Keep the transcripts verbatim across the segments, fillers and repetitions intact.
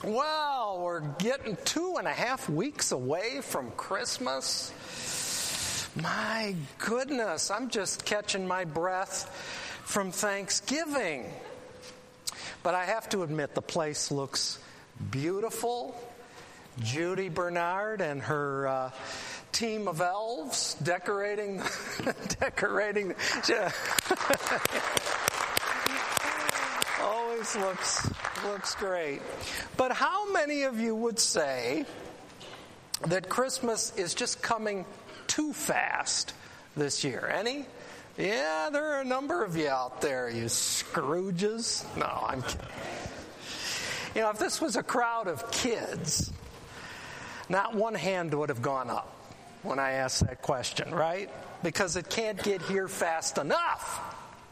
Well, we're getting two and a half weeks away from Christmas. My goodness, I'm just catching my breath from Thanksgiving. But I have to admit, the place looks beautiful. Judy Bernard and her uh, team of elves decorating, decorating. Always looks looks great. But how many of you would say that Christmas is just coming too fast this year? Any? Yeah, there are a number of you out there, you Scrooges. No, I'm kidding. You know, if this was a crowd of kids, not one hand would have gone up when I asked that question, right? Because it can't get here fast enough.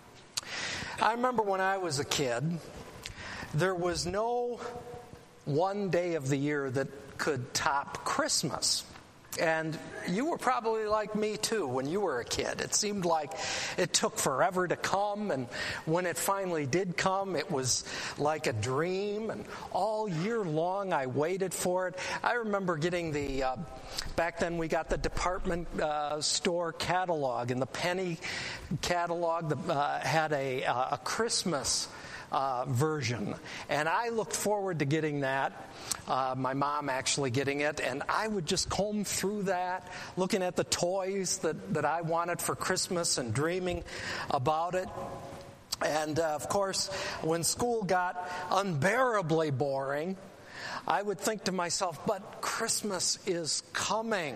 I remember when I was a kid, there was no one day of the year that could top Christmas. And you were probably like me too when you were a kid. It seemed like it took forever to come, and when it finally did come, it was like a dream, and all year long I waited for it. I remember getting the, uh, back then we got the department uh, store catalog, and the penny catalog that uh, had a, uh, a Christmas Uh, version, and I looked forward to getting that. Uh, my mom actually getting it, and I would just comb through that, looking at the toys that, that I wanted for Christmas and dreaming about it. And uh, of course, when school got unbearably boring, I would think to myself, but Christmas is coming.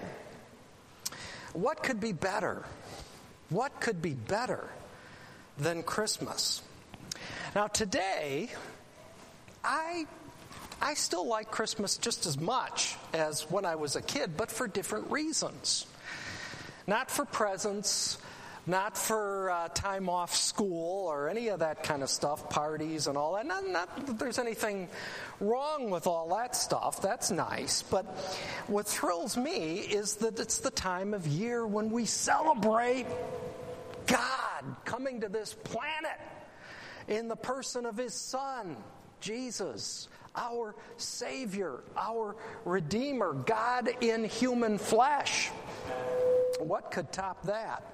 What could be better? What could be better than Christmas? Now today, I I still like Christmas just as much as when I was a kid, but for different reasons. Not for presents, not for uh, time off school or any of that kind of stuff, parties and all that. Not, not that there's anything wrong with all that stuff. That's nice. But what thrills me is that it's the time of year when we celebrate God coming to this planet in the person of His Son, Jesus, our Savior, our Redeemer, God in human flesh. What could top that?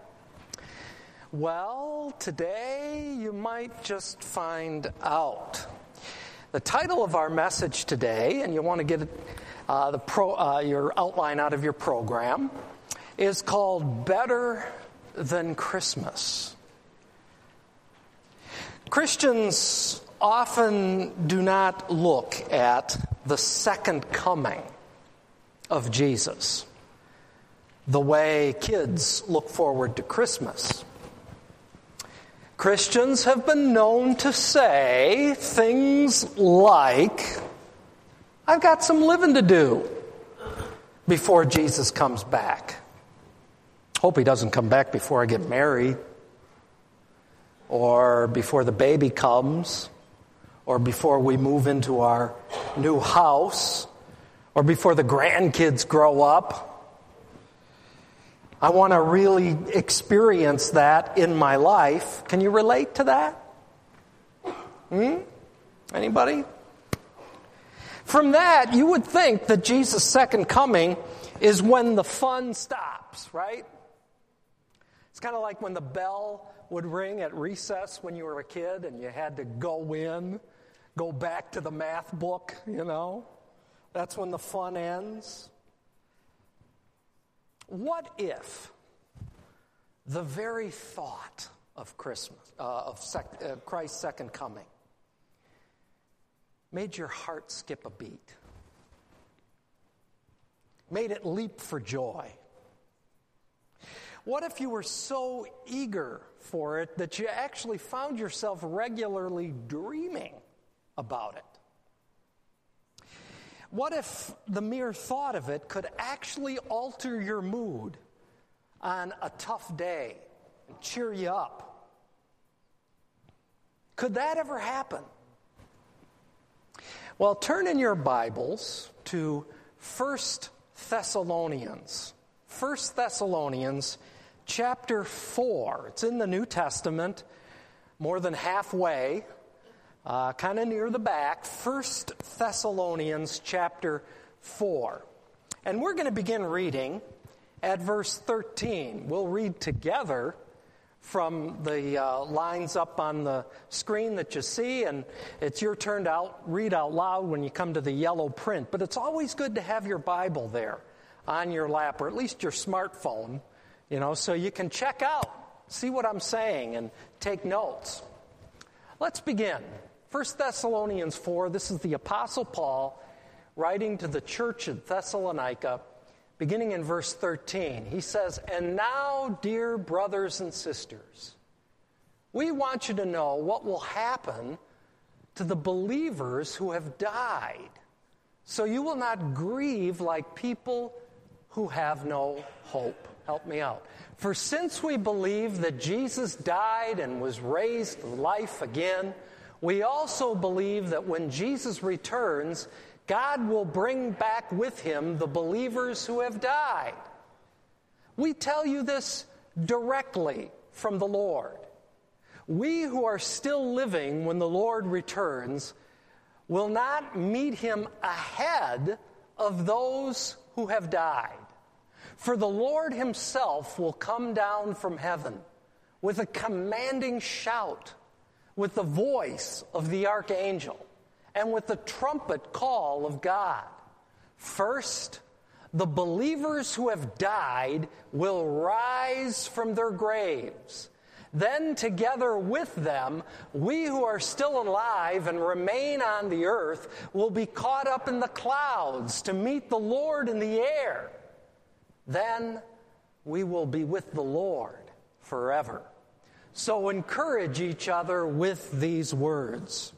Well, today you might just find out. The title of our message today, and you want to get uh, the pro, uh, your outline out of your program, is called Better Than Christmas. Christians often do not look at the second coming of Jesus the way kids look forward to Christmas. Christians have been known to say things like, I've got some living to do before Jesus comes back. Hope He doesn't come back before I get married, or before the baby comes, or before we move into our new house, or before the grandkids grow up. I want to really experience that in my life. Can you relate to that? Hmm? Anybody? From that, you would think that Jesus' second coming is when the fun stops, right? It's kind of like when the bell would ring at recess when you were a kid and you had to go in, go back to the math book, you know. That's when the fun ends. What if the very thought of Christmas, uh, of sec- uh, Christ's second coming, made your heart skip a beat? Made it leap for joy? What if you were so eager for it that you actually found yourself regularly dreaming about it? What if the mere thought of it could actually alter your mood on a tough day and cheer you up? Could that ever happen? Well, turn in your Bibles to First Thessalonians. First Thessalonians chapter four. It's in the New Testament, more than halfway uh, kind of near the back, First Thessalonians chapter four. And we're going to begin reading at verse thirteen. We'll read together from the uh, lines up on the screen that you see, and it's your turn to out, read out loud when you come to the yellow print. But it's always good to have your Bible there on your lap, or at least your smartphone, you know, so you can check out, see what I'm saying, and take notes. Let's begin. First Thessalonians four, this is the Apostle Paul writing to the church at Thessalonica, beginning in verse thirteen. He says, "And now, dear brothers and sisters, we want you to know what will happen to the believers who have died, so you will not grieve like people who have no hope." Help me out. "For since we believe that Jesus died and was raised to life again, we also believe that when Jesus returns, God will bring back with him the believers who have died. We tell you this directly from the Lord. We who are still living when the Lord returns will not meet him ahead of those who have died. For the Lord himself will come down from heaven with a commanding shout, with the voice of the archangel, and with the trumpet call of God. First, the believers who have died will rise from their graves. Then together with them, we who are still alive and remain on the earth will be caught up in the clouds to meet the Lord in the air. Then we will be with the Lord forever. So encourage each other with these words."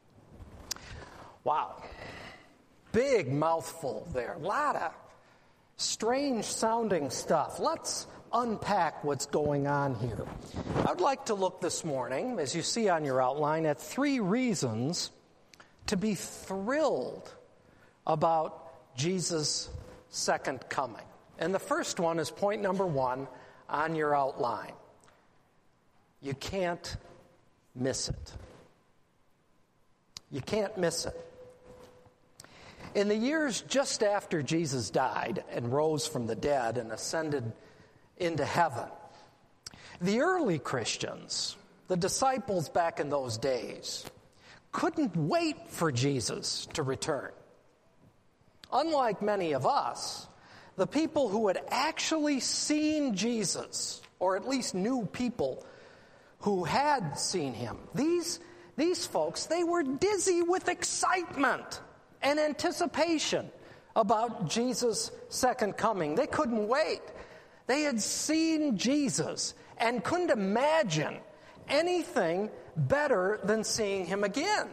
Wow. Big mouthful there. A lot of strange sounding stuff. Let's unpack what's going on here. I'd like to look this morning, as you see on your outline, at three reasons to be thrilled about Jesus' second coming. And the first one is point number one on your outline. You can't miss it. You can't miss it. In the years just after Jesus died and rose from the dead and ascended into heaven, the early Christians, the disciples back in those days, couldn't wait for Jesus to return. Unlike many of us, the people who had actually seen Jesus, or at least knew people who had seen him, these, these folks, they were dizzy with excitement and anticipation about Jesus' second coming. They couldn't wait. They had seen Jesus and couldn't imagine anything better than seeing him again.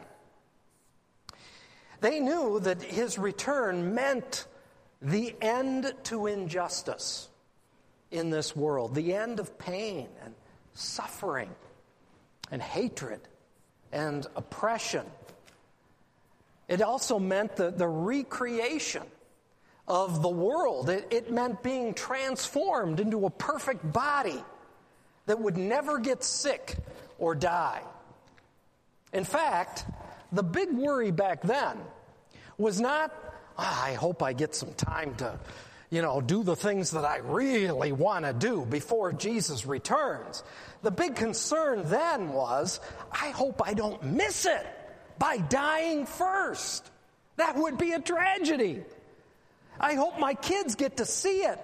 They knew that his return meant the end to injustice in this world, the end of pain and suffering and hatred and oppression. It also meant the, the recreation of the world. It, it meant being transformed into a perfect body that would never get sick or die. In fact, the big worry back then was not, oh, I hope I get some time to, you know, do the things that I really want to do before Jesus returns. The big concern then was, I hope I don't miss it by dying first. That would be a tragedy. I hope my kids get to see it.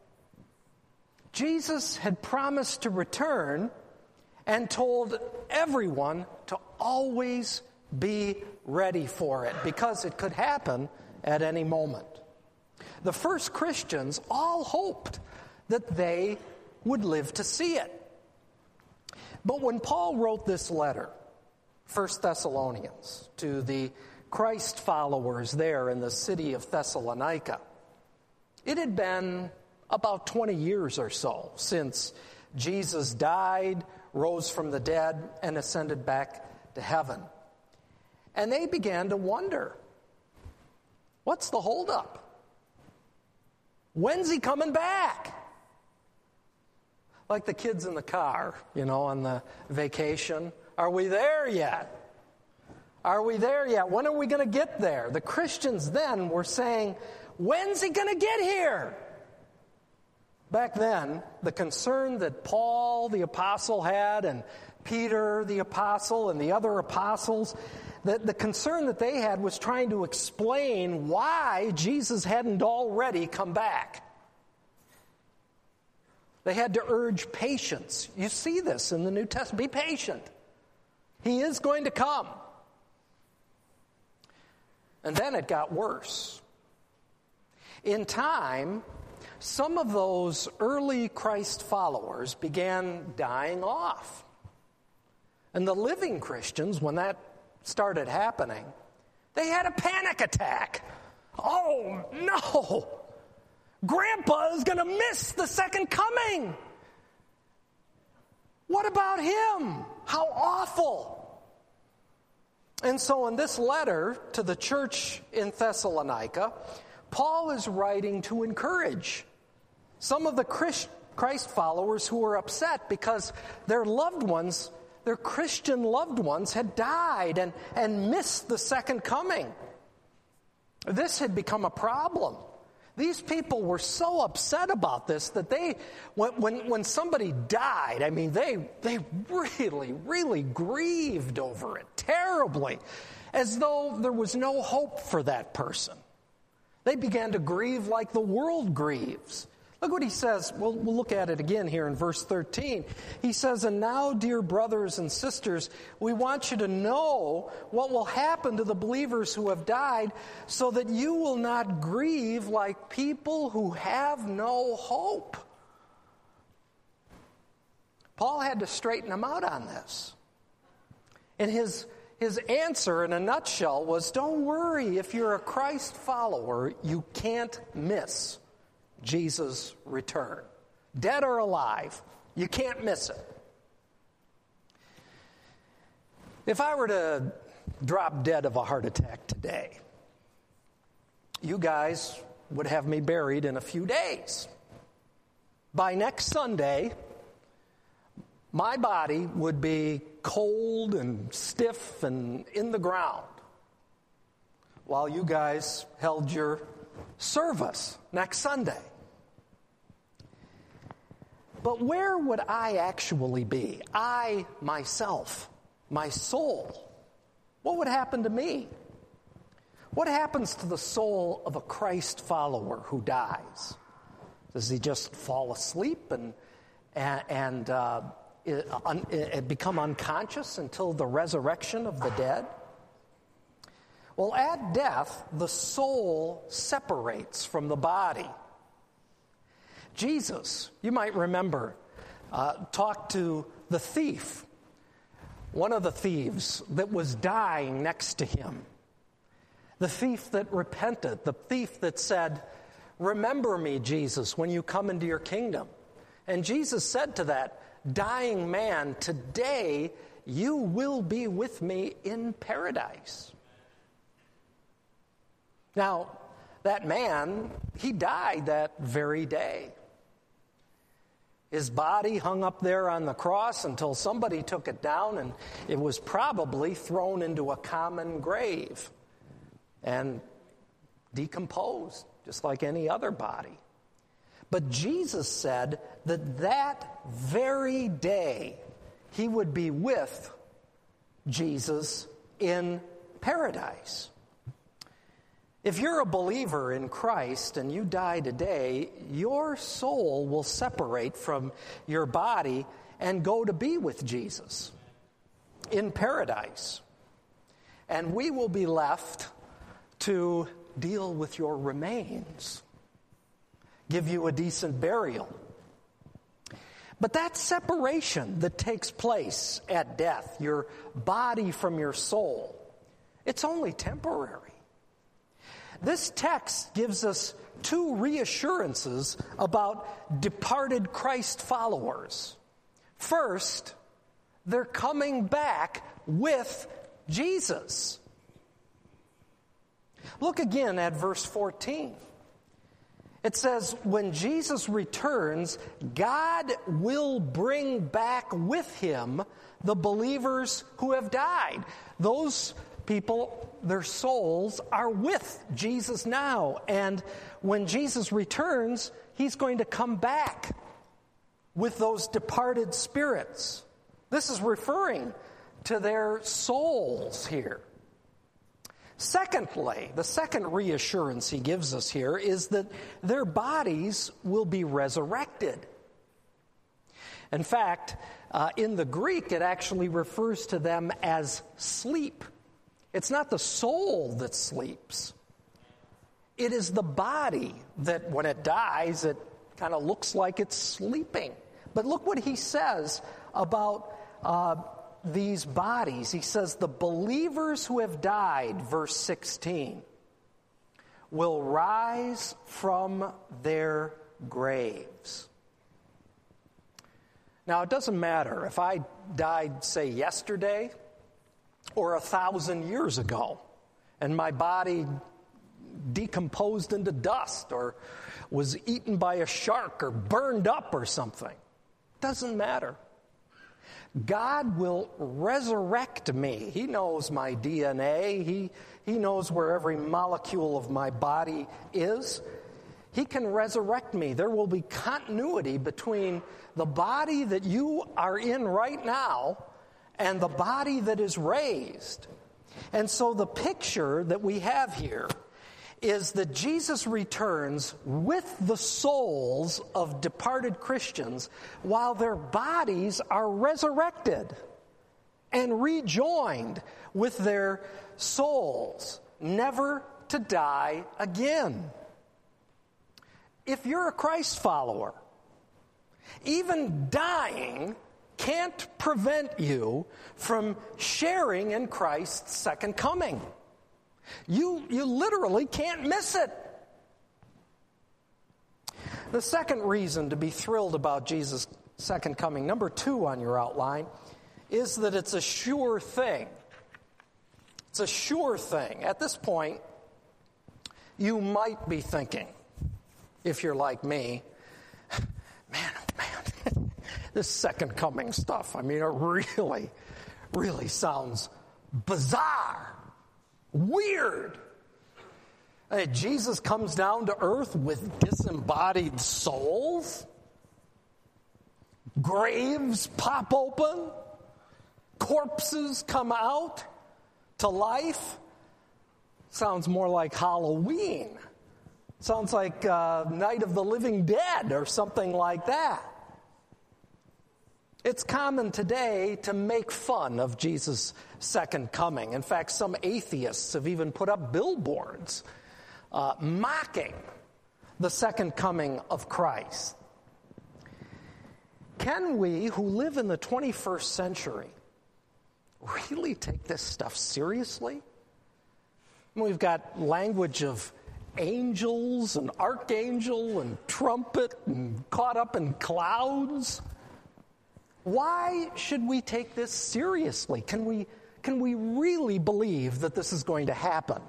Jesus had promised to return and told everyone to always be ready for it because it could happen at any moment. The first Christians all hoped that they would live to see it. But when Paul wrote this letter, First Thessalonians, to the Christ followers there in the city of Thessalonica, it had been about twenty years or so since Jesus died, rose from the dead, and ascended back to heaven. And they began to wonder, what's the holdup? When's he coming back? Like the kids in the car, you know, on the vacation. Are we there yet? Are we there yet? When are we going to get there? The Christians then were saying, when's he going to get here? Back then, the concern that Paul the apostle had, and Peter the apostle, and the other apostles, the, the concern that they had was trying to explain why Jesus hadn't already come back. They had to urge patience. You see this in the New Testament. Be patient. He is going to come. And then it got worse. In time, some of those early Christ followers began dying off. And the living Christians, when that started happening, they had a panic attack. Oh, no! Grandpa is going to miss the second coming. What about him? How awful. And so in this letter to the church in Thessalonica, Paul is writing to encourage some of the Christ followers who were upset because their loved ones, their Christian loved ones, had died and, and missed the second coming. This had become a problem. These people were so upset about this that they, when, when, when somebody died, I mean, they, they really, really grieved over it terribly, as though there was no hope for that person. They began to grieve like the world grieves. Look what he says. We'll, we'll look at it again here in verse thirteen. He says, "And now, dear brothers and sisters, we want you to know what will happen to the believers who have died, so that you will not grieve like people who have no hope." Paul had to straighten them out on this. And his, his answer in a nutshell was, don't worry, if you're a Christ follower, you can't miss Jesus' return. Dead or alive, you can't miss it. If I were to drop dead of a heart attack today, you guys would have me buried in a few days. By next Sunday, my body would be cold and stiff and in the ground while you guys held your service next Sunday. But where would I actually be? I, myself, my soul. What would happen to me? What happens to the soul of a Christ follower who dies? Does he just fall asleep and and, and uh, it, un, it become unconscious until the resurrection of the dead? Well, at death, the soul separates from the body. Jesus, you might remember, uh, talked to the thief, one of the thieves that was dying next to him. The thief that repented, the thief that said, "Remember me, Jesus, when you come into your kingdom." And Jesus said to that dying man, "Today you will be with me in paradise." Now, that man, he died that very day. His body hung up there on the cross until somebody took it down, and it was probably thrown into a common grave and decomposed, just like any other body. But Jesus said that that very day he would be with Jesus in paradise. If you're a believer in Christ and you die today, your soul will separate from your body and go to be with Jesus in paradise. And we will be left to deal with your remains, give you a decent burial. But that separation that takes place at death, your body from your soul, it's only temporary. This text gives us two reassurances about departed Christ followers. First, they're coming back with Jesus. Look again at verse fourteen. It says, when Jesus returns, God will bring back with him the believers who have died. Those people, their souls are with Jesus now. And when Jesus returns, he's going to come back with those departed spirits. This is referring to their souls here. Secondly, the second reassurance he gives us here is that their bodies will be resurrected. In fact, uh, in the Greek, it actually refers to them as sleep. It's not the soul that sleeps. It is the body that, when it dies, it kind of looks like it's sleeping. But look what he says about uh, these bodies. He says, the believers who have died, verse sixteen, will rise from their graves. Now, it doesn't matter if I died, say, yesterday or a thousand years ago, and my body decomposed into dust or was eaten by a shark or burned up or something. Doesn't matter. God will resurrect me. He knows my D N A. He, he knows where every molecule of my body is. He can resurrect me. There will be continuity between the body that you are in right now and the body that is raised. And so the picture that we have here is that Jesus returns with the souls of departed Christians while their bodies are resurrected and rejoined with their souls, never to die again. If you're a Christ follower, even dying can't prevent you from sharing in Christ's second coming. You, you literally can't miss it. The second reason to be thrilled about Jesus' second coming, number two on your outline, is that it's a sure thing. It's a sure thing. At this point, you might be thinking, if you're like me, man, oh man, this second coming stuff, I mean, it really, really sounds bizarre. Weird. Hey, Jesus comes down to earth with disembodied souls. Graves pop open. Corpses come out to life. Sounds more like Halloween. Sounds like uh, Night of the Living Dead or something like that. It's common today to make fun of Jesus' second coming. In fact, some atheists have even put up billboards uh, mocking the second coming of Christ. Can we, who live in the twenty-first century, really take this stuff seriously? We've got language of angels and archangel and trumpet and caught up in clouds. Why should we take this seriously? Can we, can we really believe that this is going to happen?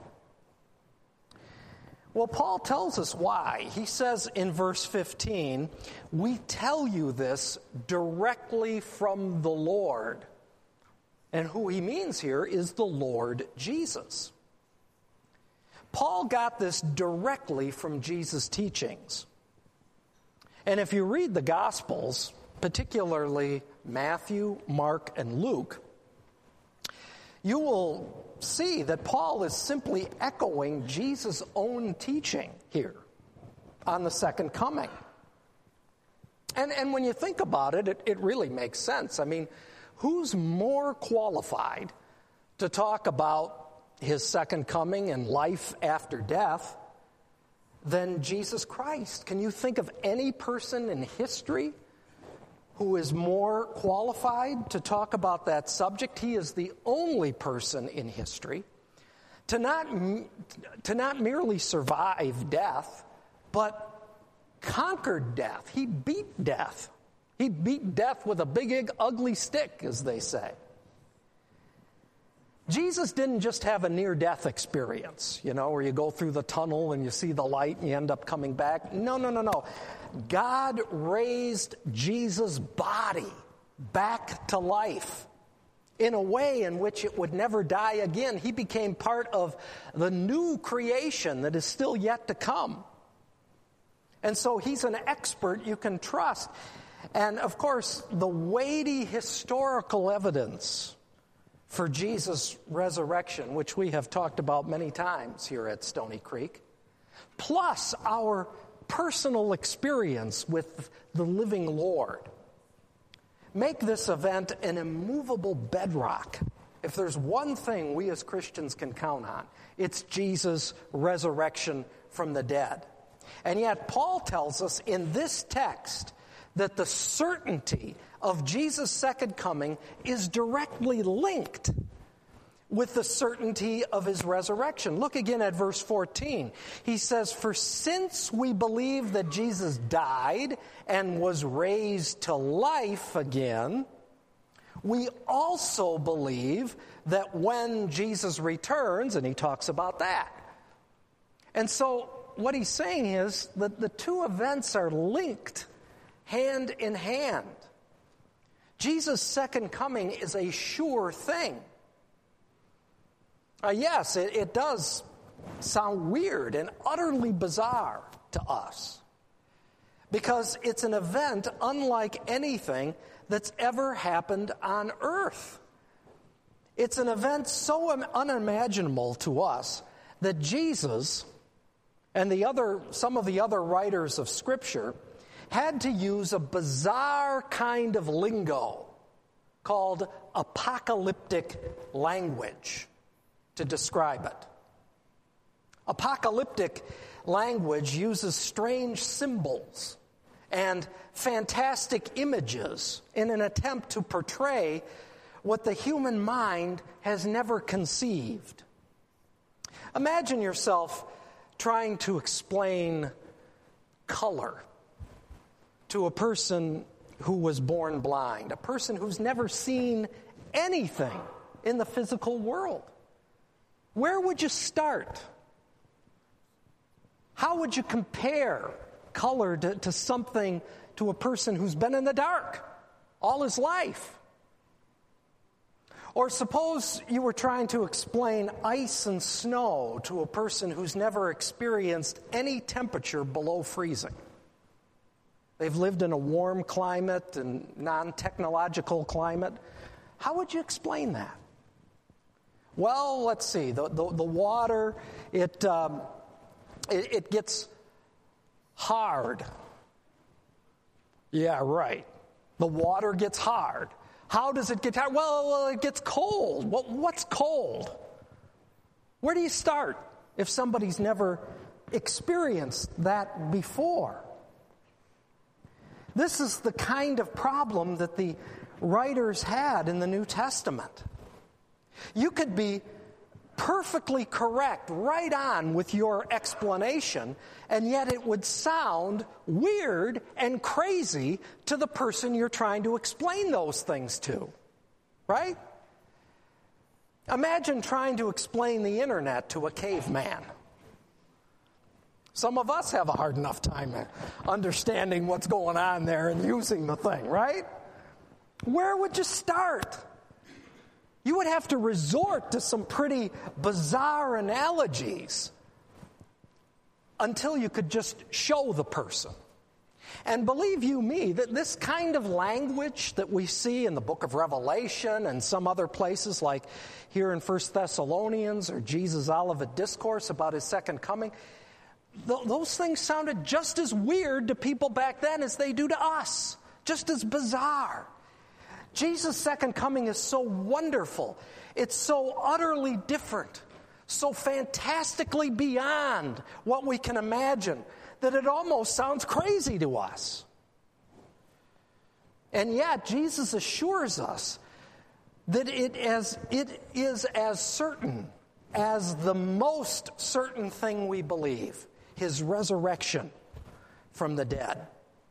Well, Paul tells us why. He says in verse fifteen, we tell you this directly from the Lord. And who he means here is the Lord Jesus. Paul got this directly from Jesus' teachings. And if you read the Gospels, particularly Matthew, Mark, and Luke, you will see that Paul is simply echoing Jesus' own teaching here on the second coming. And, and when you think about it, it, it really makes sense. I mean, who's more qualified to talk about his second coming and life after death than Jesus Christ? Can you think of any person in history who is more qualified to talk about that subject? He is the only person in history to not, to not merely survive death, but conquered death. He beat death. He beat death with a big, ugly stick, as they say. Jesus didn't just have a near-death experience, you know, where you go through the tunnel and you see the light and you end up coming back. No, no, no, no. God raised Jesus' body back to life. in a way in which it would never die again. He became part of the new creation that is still yet to come. And so he's an expert you can trust. And of course, the weighty historical evidence for Jesus' resurrection, which we have talked about many times here at Stony Creek, plus our personal experience with the living Lord, make this event an immovable bedrock. If there's one thing we as Christians can count on, it's Jesus' resurrection from the dead. And yet Paul tells us in this text that the certainty of Jesus' second coming is directly linked with the certainty of his resurrection. Look again at verse fourteen. He says, "For since we believe that Jesus died and was raised to life again, we also believe that when Jesus returns," and he talks about that. And so what he's saying is that the two events are linked hand in hand. Jesus' second coming is a sure thing. Uh, yes, it, it does sound weird and utterly bizarre to us because it's an event unlike anything that's ever happened on earth. It's an event so unimaginable to us that Jesus and the other, some of the other writers of Scripture had to use a bizarre kind of lingo called apocalyptic language to describe it. Apocalyptic language uses strange symbols and fantastic images in an attempt to portray what the human mind has never conceived. Imagine yourself trying to explain color to a person who was born blind, a person who's never seen anything in the physical world. Where would you start? How would you compare color to, to something, to a person who's been in the dark all his life? Or suppose you were trying to explain ice and snow to a person who's never experienced any temperature below freezing. They've lived in a warm climate and non-technological climate. How would you explain that? Well, let's see. The the, the water, it, um, it it gets hard. Yeah, right. The water gets hard. How does it get hard? Well, it gets cold. Well, what's cold? Where do you start if somebody's never experienced that before? This is the kind of problem that the writers had in the New Testament. You could be perfectly correct, right on with your explanation, and yet it would sound weird and crazy to the person you're trying to explain those things to, right? Imagine trying to explain the internet to a caveman. Some of us have a hard enough time understanding what's going on there and using the thing, right? Where would you start? You would have to resort to some pretty bizarre analogies until you could just show the person. And believe you me, that this kind of language that we see in the book of Revelation and some other places like here in First Thessalonians or Jesus' Olivet Discourse about his second coming, th- those things sounded just as weird to people back then as they do to us, just as bizarre. Jesus' second coming is so wonderful. It's so utterly different, so fantastically beyond what we can imagine that it almost sounds crazy to us. And yet, Jesus assures us that it, as, it is as certain as the most certain thing we believe, his resurrection from the dead.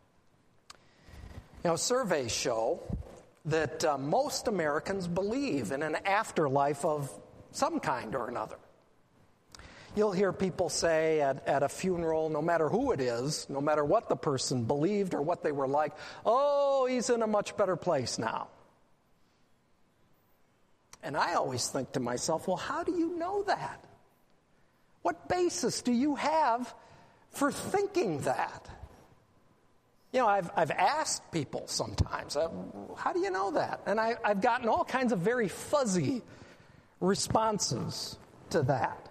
Now, surveys show that uh, most Americans believe in an afterlife of some kind or another. You'll hear people say at, at a funeral, no matter who it is, no matter what the person believed or what they were like, oh, he's in a much better place now. And I always think to myself, well, how do you know that? What basis do you have for thinking that? You know, I've I've asked people sometimes, uh, how do you know that? And I, I've gotten all kinds of very fuzzy responses to that.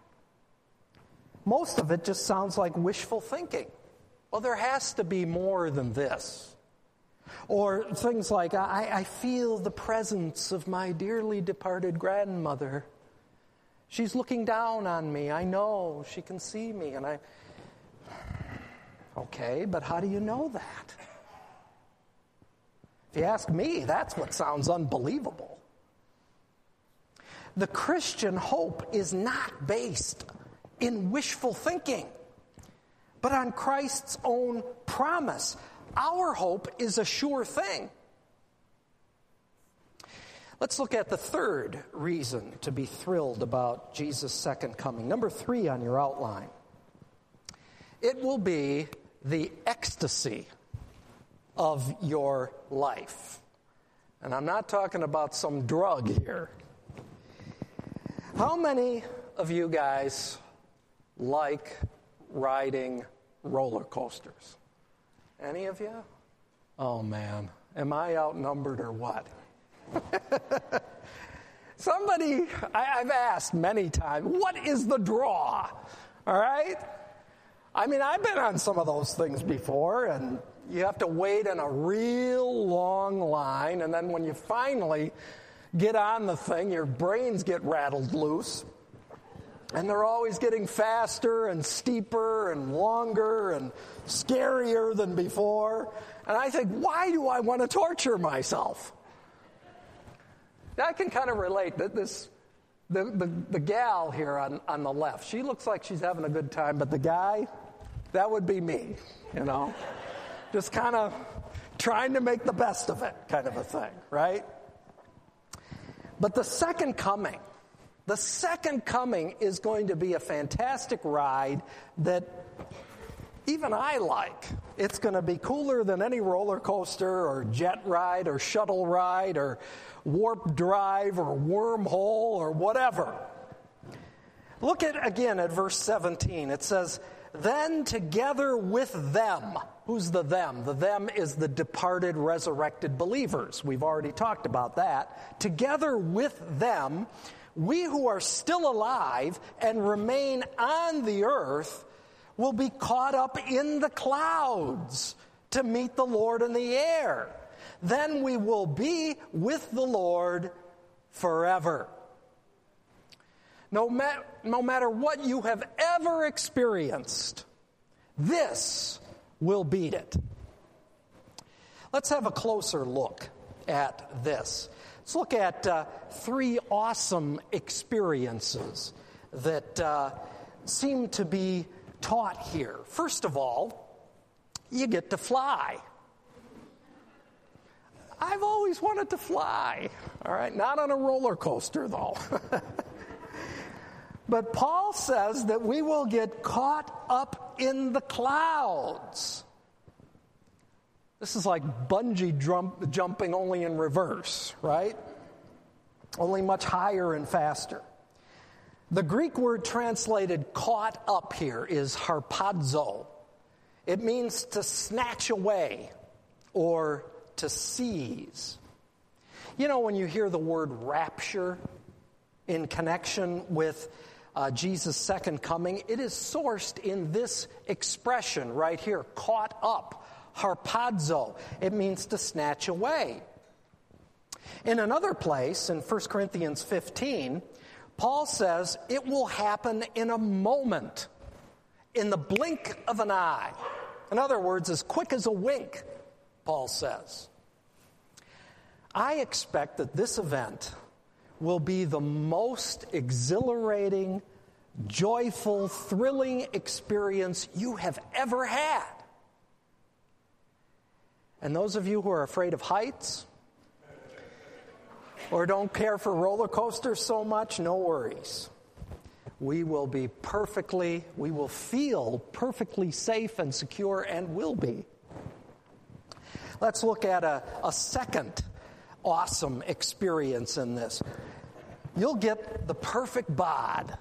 Most of it just sounds like wishful thinking. Well, there has to be more than this. Or things like, I, I feel the presence of my dearly departed grandmother. She's looking down on me. I know she can see me. And I, okay, but how do you know that? If you ask me, that's what sounds unbelievable. The Christian hope is not based in wishful thinking, but on Christ's own promise. Our hope is a sure thing. Let's look at the third reason to be thrilled about Jesus' second coming. Number three on your outline. It will be the ecstasy of your life. And I'm not talking about some drug here. How many of you guys like riding roller coasters? Any of you? Oh, man. Am I outnumbered or what? Somebody, I, I've asked many times, what is the draw? All right? I mean, I've been on some of those things before, and you have to wait in a real long line, and then when you finally get on the thing, your brains get rattled loose. And they're always getting faster and steeper and longer and scarier than before. And I think, why do I want to torture myself? Now, I can kind of relate that this, the, the, the gal here on, on the left, she looks like she's having a good time, but the guy, that would be me, you know? Just kind of trying to make the best of it kind of a thing, right? But the second coming, The second coming is going to be a fantastic ride that even I like. It's going to be cooler than any roller coaster or jet ride or shuttle ride or warp drive or wormhole or whatever. Look at again at verse seventeen. It says, then together with them. Who's the them? The them is the departed, resurrected believers. We've already talked about that. Together with them, we who are still alive and remain on the earth will be caught up in the clouds to meet the Lord in the air. Then we will be with the Lord forever. No, ma- no matter what you have ever experienced, this will beat it. Let's have a closer look at this. Let's look at uh, three awesome experiences that uh, seem to be taught here. First of all, you get to fly. I've always wanted to fly. All right, not on a roller coaster, though. But Paul says that we will get caught up in the clouds. This is like bungee jump, jumping only in reverse, right? Only much higher and faster. The Greek word translated caught up here is harpazo. It means to snatch away or to seize. You know, when you hear the word rapture in connection with uh, Jesus' second coming, it is sourced in this expression right here, caught up. Harpazo. It means to snatch away. In another place, in First Corinthians fifteen, Paul says it will happen in a moment, in the blink of an eye. In other words, as quick as a wink, Paul says. I expect that this event will be the most exhilarating, joyful, thrilling experience you have ever had. And those of you who are afraid of heights or don't care for roller coasters so much, no worries. We will be perfectly, we will feel perfectly safe and secure and will be. Let's look at a, a second awesome experience in this. you'll get the perfect bod.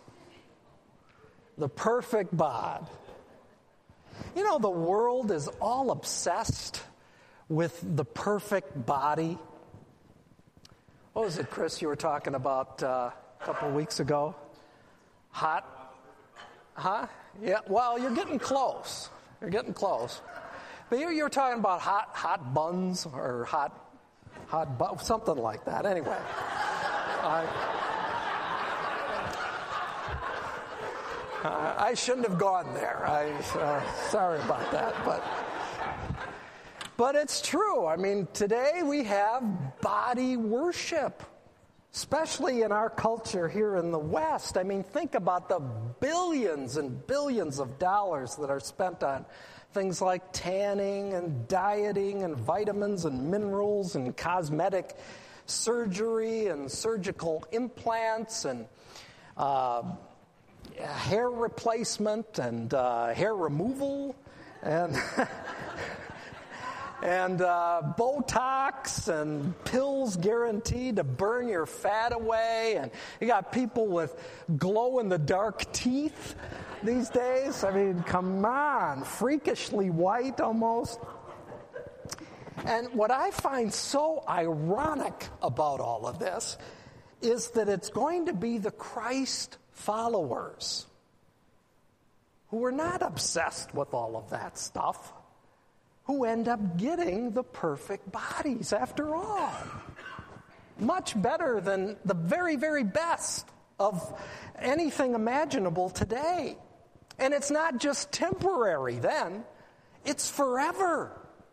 The perfect bod. You know, the world is all obsessed with the perfect body. What was it, Chris, you were talking about uh, a couple of weeks ago? Hot? Huh? Yeah, well, you're getting close. You're getting close. But you, you were talking about hot hot buns or hot, hot bu- something like that. Anyway. I, uh, I shouldn't have gone there. I uh, sorry about that, but but it's true. I mean, today we have body worship, especially in our culture here in the West. I mean, think about the billions and billions of dollars that are spent on things like tanning and dieting and vitamins and minerals and cosmetic surgery and surgical implants and uh, hair replacement and uh, hair removal and and uh, Botox and pills guaranteed to burn your fat away, and you got people with glow-in-the-dark teeth these days. I mean, come on, freakishly white almost. And what I find so ironic about all of this is that it's going to be the Christ followers who are not obsessed with all of that stuff who end up getting the perfect bodies after all. Much better than the very, very best of anything imaginable today. And it's not just temporary then, it's forever.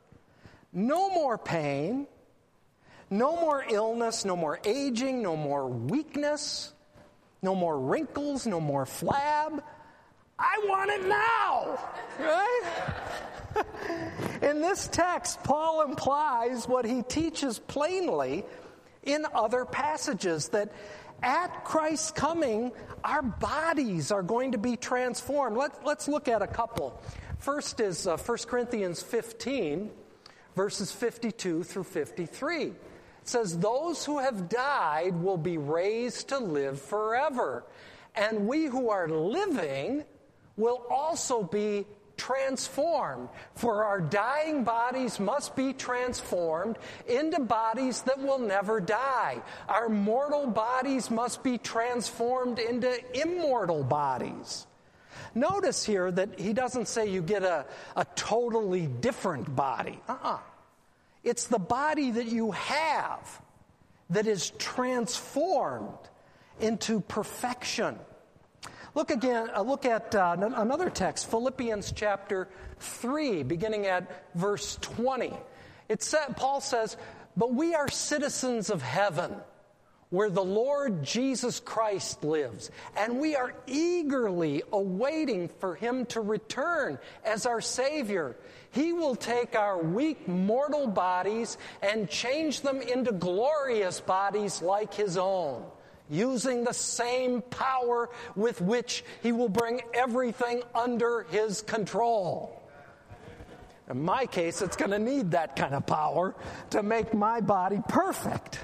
No more pain, no more illness, no more aging, no more weakness, no more wrinkles, no more flab. I want it now, right? In this text, Paul implies what he teaches plainly in other passages, that at Christ's coming, our bodies are going to be transformed. Let, let's look at a couple. First is uh, First Corinthians fifteen, verses fifty-two through fifty-three. It says, "Those who have died will be raised to live forever, and we who are living will also be transformed. For our dying bodies must be transformed into bodies that will never die. Our mortal bodies must be transformed into immortal bodies." Notice here that he doesn't say you get a, a totally different body. Uh-uh. It's the body that you have that is transformed into perfection. Look again. Uh, look at uh, n- another text, Philippians chapter three, beginning at verse twenty. It said, Paul says, "But we are citizens of heaven, where the Lord Jesus Christ lives, and we are eagerly awaiting for him to return as our Savior. He will take our weak mortal bodies and change them into glorious bodies like his own, using the same power with which he will bring everything under his control." In my case, it's going to need that kind of power to make my body perfect.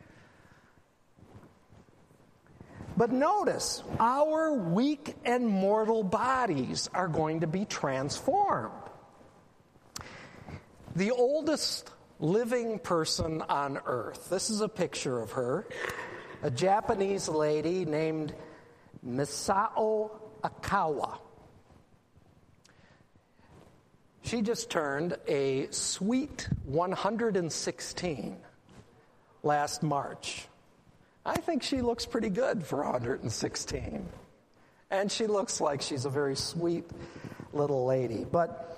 But notice, our weak and mortal bodies are going to be transformed. The oldest living person on earth, this is a picture of her, a Japanese lady named Misao Akawa. She just turned a sweet one hundred sixteen last March. I think she looks pretty good for one hundred sixteen. And she looks like she's a very sweet little lady. But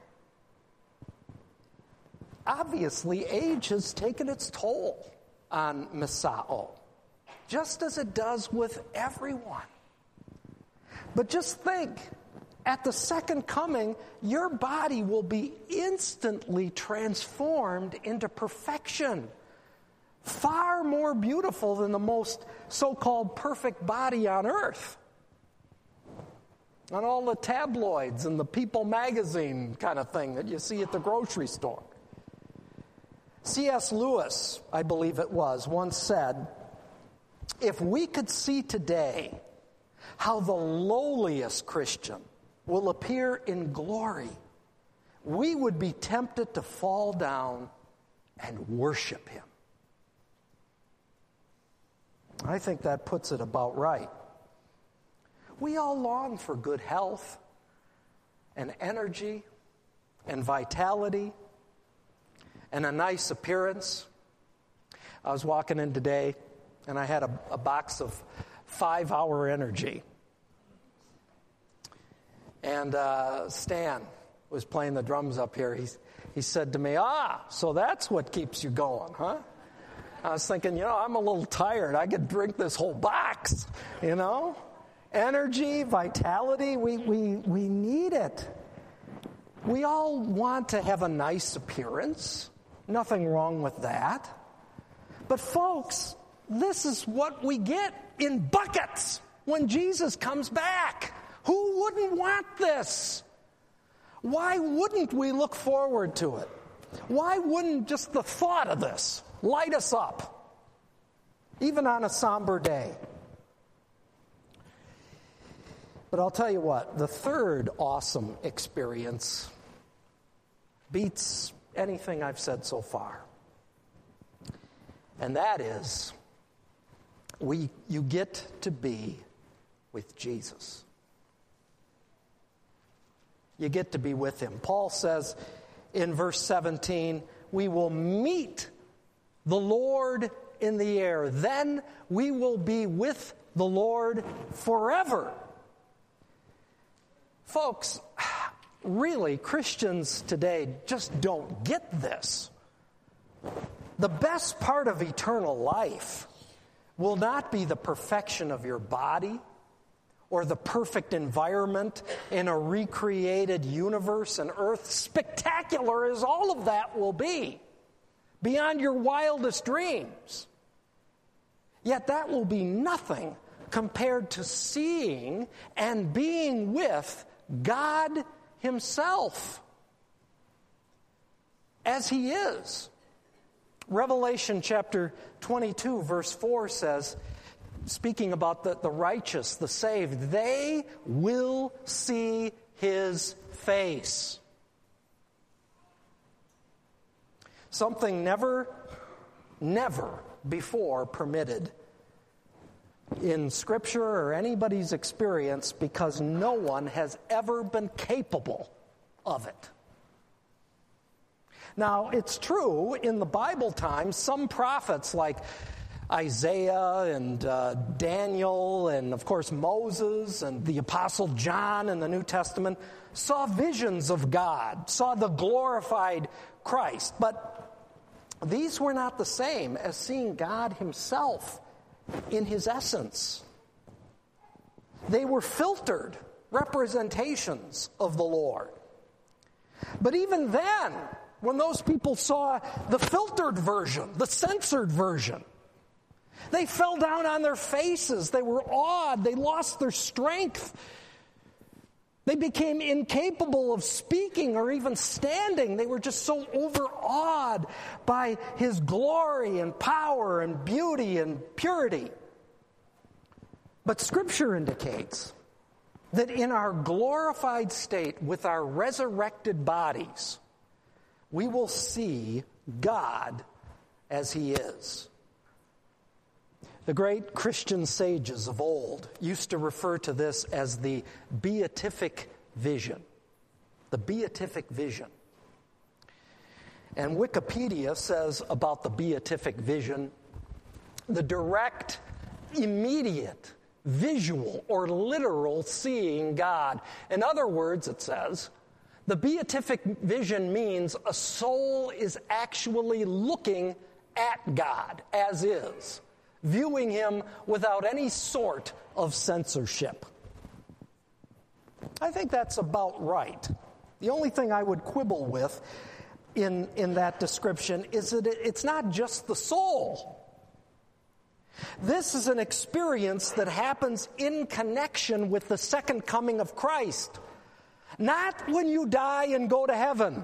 obviously, age has taken its toll on Misao, just as it does with everyone. But just think, at the second coming, your body will be instantly transformed into perfection. Far more beautiful than the most so-called perfect body on earth. On all the tabloids and the People magazine kind of thing that you see at the grocery store. C S Lewis, I believe it was, once said, if we could see today how the lowliest Christian will appear in glory, we would be tempted to fall down and worship him. I think that puts it about right. We all long for good health and energy and vitality and a nice appearance. I was walking in today and I had a, a box of five-hour energy. And uh, Stan was playing the drums up here. He, he said to me, ah, so that's what keeps you going, huh? I was thinking, you know, I'm a little tired. I could drink this whole box, you know? Energy, vitality, we, we, we need it. We all want to have a nice appearance. Nothing wrong with that. But folks, this is what we get in buckets when Jesus comes back. Who wouldn't want this? Why wouldn't we look forward to it? Why wouldn't just the thought of this light us up, even on a somber day? But I'll tell you what, the third awesome experience beats anything I've said so far. And that is, we you get to be with Jesus. You get to be with him. Paul says in verse seventeen, we will meet the Lord in the air. Then we will be with the Lord forever. Folks, really, Christians today just don't get this. The best part of eternal life will not be the perfection of your body or the perfect environment in a recreated universe and earth, spectacular as all of that will be, beyond your wildest dreams. Yet that will be nothing compared to seeing and being with God himself as he is. Revelation chapter twenty-two, verse four says, speaking about the, the righteous, the saved, they will see his face. Something never, never before permitted in Scripture or anybody's experience, because no one has ever been capable of it. Now, it's true, in the Bible times, some prophets like Isaiah and uh, Daniel and, of course, Moses and the Apostle John in the New Testament saw visions of God, saw the glorified Christ. But these were not the same as seeing God himself in his essence. They were filtered representations of the Lord. But even then, when those people saw the filtered version, the censored version, they fell down on their faces. They were awed. They lost their strength. They became incapable of speaking or even standing. They were just so overawed by his glory and power and beauty and purity. But Scripture indicates that in our glorified state with our resurrected bodies, we will see God as he is. The great Christian sages of old used to refer to this as the beatific vision. The beatific vision. And Wikipedia says about the beatific vision, the direct, immediate, visual, or literal seeing God. In other words, it says, the beatific vision means a soul is actually looking at God as is, viewing him without any sort of censorship. I think that's about right. The only thing I would quibble with in, in that description is that it, it's not just the soul. This is an experience that happens in connection with the second coming of Christ, not when you die and go to heaven.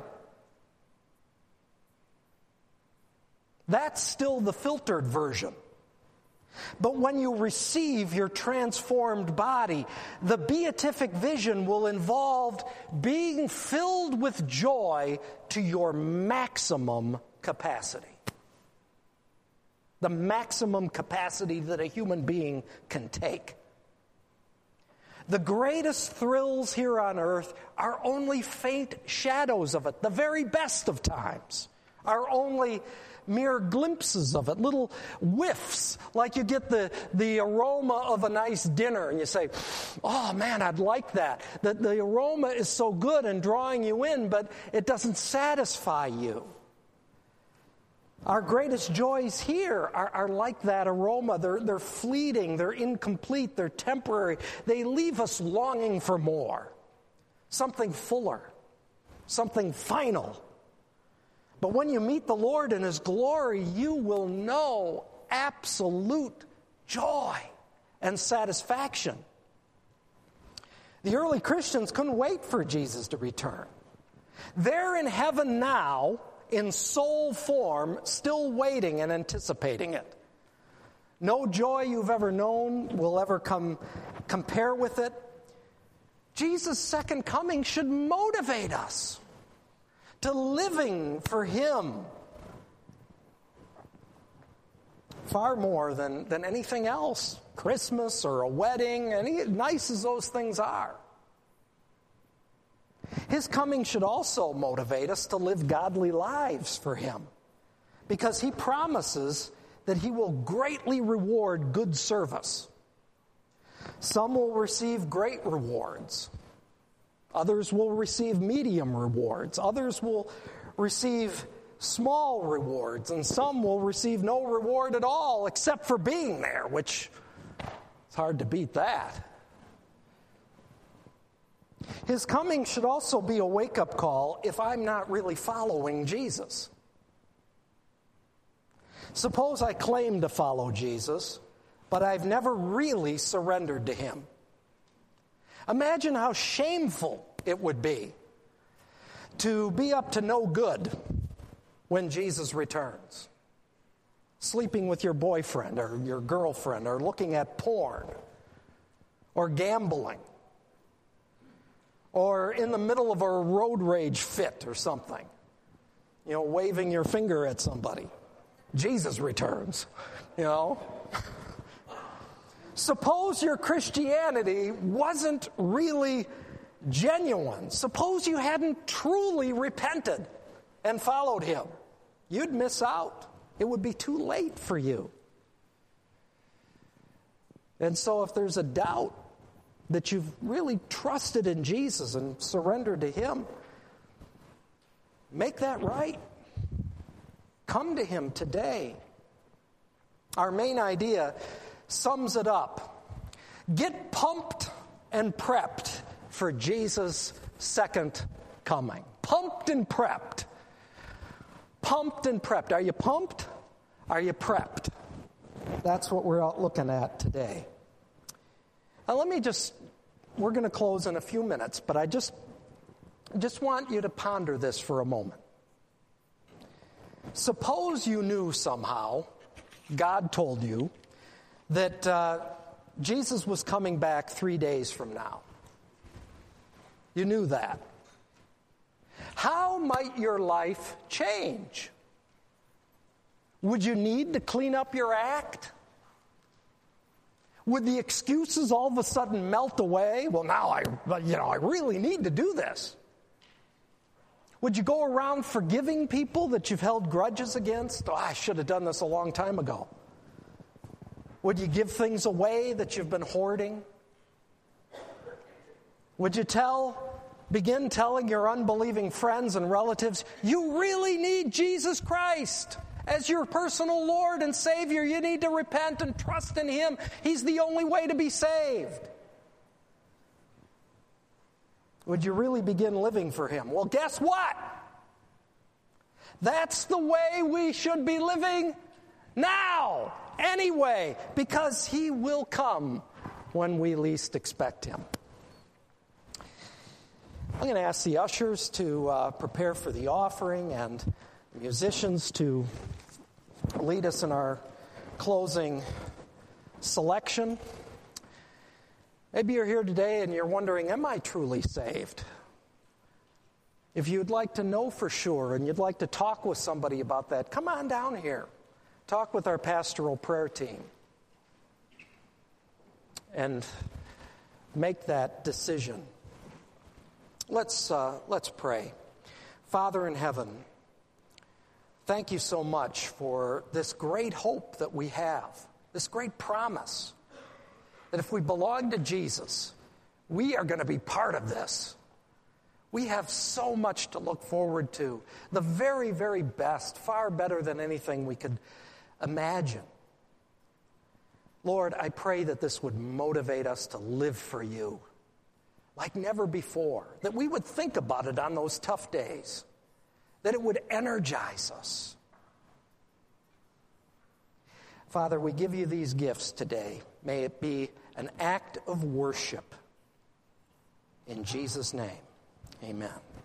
That's still the filtered version. But when you receive your transformed body, the beatific vision will involve being filled with joy to your maximum capacity. The maximum capacity that a human being can take. The greatest thrills here on earth are only faint shadows of it. The very best of times are only mere glimpses of it, little whiffs, like you get the, the aroma of a nice dinner and you say, oh man, I'd like that. The, the aroma is so good and drawing you in, but it doesn't satisfy you. Our greatest joys here are, are like that aroma. They're, they're fleeting, they're incomplete, they're temporary. They leave us longing for more, something fuller, something final. But when you meet the Lord in His glory, you will know absolute joy and satisfaction. The early Christians couldn't wait for Jesus to return. They're in heaven now, in soul form, still waiting and anticipating it. No joy you've ever known will ever come compare with it. Jesus' second coming should motivate us to living for Him far more than, than anything else. Christmas or a wedding, any nice as those things are. His coming should also motivate us to live godly lives for Him, because He promises that He will greatly reward good service. Some will receive great rewards. Others will receive medium rewards. Others will receive small rewards. And some will receive no reward at all except for being there, which it's hard to beat that. His coming should also be a wake-up call if I'm not really following Jesus. Suppose I claim to follow Jesus, but I've never really surrendered to Him. Imagine how shameful it would be to be up to no good when Jesus returns. Sleeping with your boyfriend or your girlfriend, or looking at porn, or gambling, or in the middle of a road rage fit or something, you know, waving your finger at somebody. Jesus returns, you know. Suppose your Christianity wasn't really genuine. Suppose you hadn't truly repented and followed Him. You'd miss out. It would be too late for you. And so if there's a doubt that you've really trusted in Jesus and surrendered to Him, make that right. Come to Him today. Our main idea sums it up. Get pumped and prepped for Jesus' second coming. Pumped and prepped. Pumped and prepped. Are you pumped? Are you prepped? That's what we're out looking at today. Now let me just, we're going to close in a few minutes, but I just, just want you to ponder this for a moment. Suppose you knew somehow, God told you, that uh, Jesus was coming back three days from now. You knew that. How might your life change? Would you need to clean up your act? Would the excuses all of a sudden melt away? Well, now I, you know, I really need to do this. Would you go around forgiving people that you've held grudges against? Oh, I should have done this a long time ago. Would you give things away that you've been hoarding? Would you tell, begin telling your unbelieving friends and relatives, you really need Jesus Christ as your personal Lord and Savior? You need to repent and trust in Him. He's the only way to be saved. Would you really begin living for Him? Well, guess what? That's the way we should be living now. Anyway, because He will come when we least expect Him. I'm going to ask the ushers to uh, prepare for the offering and the musicians to lead us in our closing selection. Maybe you're here today and you're wondering, am I truly saved? If you'd like to know for sure and you'd like to talk with somebody about that, come on down here. Talk with our pastoral prayer team. And make that decision. Let's, uh, let's pray. Father in heaven, thank you so much for this great hope that we have, this great promise that if we belong to Jesus, we are going to be part of this. We have so much to look forward to, the very, very best, far better than anything we could imagine. Lord, I pray that this would motivate us to live for you like never before, that we would think about it on those tough days, that it would energize us. Father, we give you these gifts today. May it be an act of worship. In Jesus' name, amen.